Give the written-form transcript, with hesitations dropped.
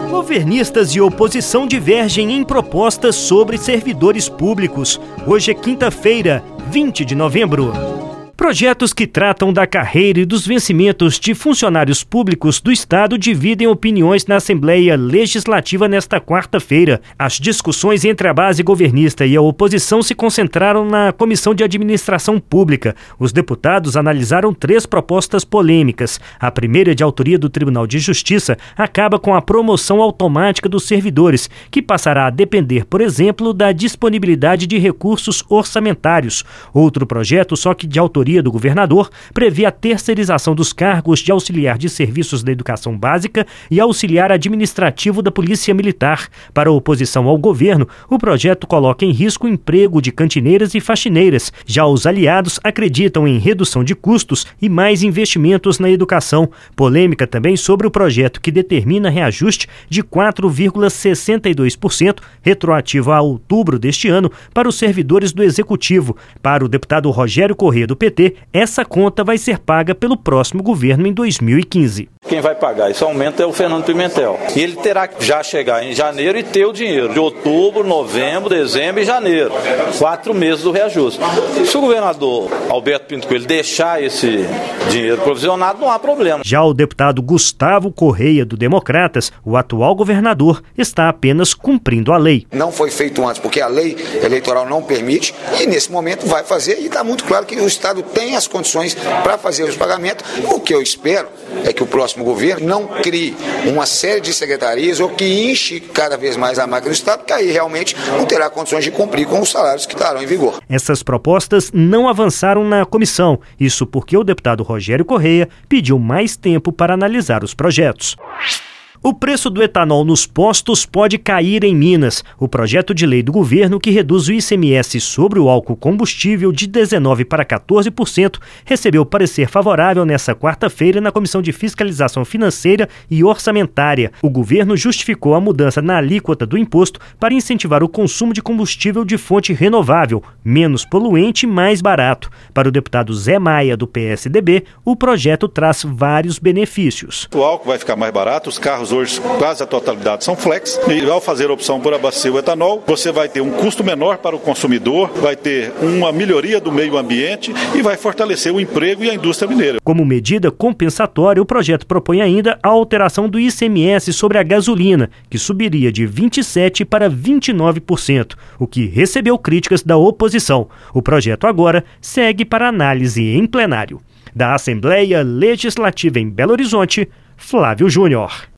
Governistas e oposição divergem em propostas sobre servidores públicos. Hoje é quinta-feira, 20 de novembro. Projetos que tratam da carreira e dos vencimentos de funcionários públicos do Estado dividem opiniões na Assembleia Legislativa nesta quarta-feira. As discussões entre a base governista e a oposição se concentraram na Comissão de Administração Pública. Os deputados analisaram 3 propostas polêmicas. A primeira, de autoria do Tribunal de Justiça, acaba com a promoção automática dos servidores, que passará a depender, por exemplo, da disponibilidade de recursos orçamentários. Outro projeto, só que de autoria do governador, prevê a terceirização dos cargos de auxiliar de serviços da educação básica e auxiliar administrativo da Polícia Militar. Para a oposição ao governo, o projeto coloca em risco o emprego de cantineiras e faxineiras. Já os aliados acreditam em redução de custos e mais investimentos na educação. Polêmica também sobre o projeto que determina reajuste de 4,62%, retroativo a outubro deste ano, para os servidores do Executivo. Para o deputado Rogério Corrêa, do PT, essa conta vai ser paga pelo próximo governo em 2015. Quem vai pagar esse aumento é o Fernando Pimentel. E ele terá que já chegar em janeiro e ter o dinheiro de outubro, novembro, dezembro e janeiro. 4 meses do reajuste. Se o governador Alberto Pinto Coelho deixar esse dinheiro provisionado, não há problema. Já o deputado Gustavo Correia, do Democratas, o atual governador, está apenas cumprindo a lei. Não foi feito antes, porque a lei eleitoral não permite, e nesse momento vai fazer, e está muito claro que o Estado tem as condições para fazer os pagamentos. O que eu espero é que o próximo governo não crie uma série de secretarias ou que enche cada vez mais a máquina do Estado, que aí realmente não terá condições de cumprir com os salários que estarão em vigor. Essas propostas não avançaram na comissão, isso porque o deputado Rogério Correia pediu mais tempo para analisar os projetos. O preço do etanol nos postos pode cair em Minas. O projeto de lei do governo, que reduz o ICMS sobre o álcool combustível de 19% para 14%, recebeu parecer favorável nesta quarta-feira na Comissão de Fiscalização Financeira e Orçamentária. O governo justificou a mudança na alíquota do imposto para incentivar o consumo de combustível de fonte renovável, menos poluente e mais barato. Para o deputado Zé Maia, do PSDB, o projeto traz vários benefícios. O álcool vai ficar mais barato, os carros hoje quase a totalidade são flex, e ao fazer a opção por abastecer o etanol, você vai ter um custo menor para o consumidor, vai ter uma melhoria do meio ambiente e vai fortalecer o emprego e a indústria mineira. Como medida compensatória, o projeto propõe ainda a alteração do ICMS sobre a gasolina, que subiria de 27% para 29%, o que recebeu críticas da oposição. O projeto agora segue para análise em plenário. Da Assembleia Legislativa em Belo Horizonte, Flávio Júnior.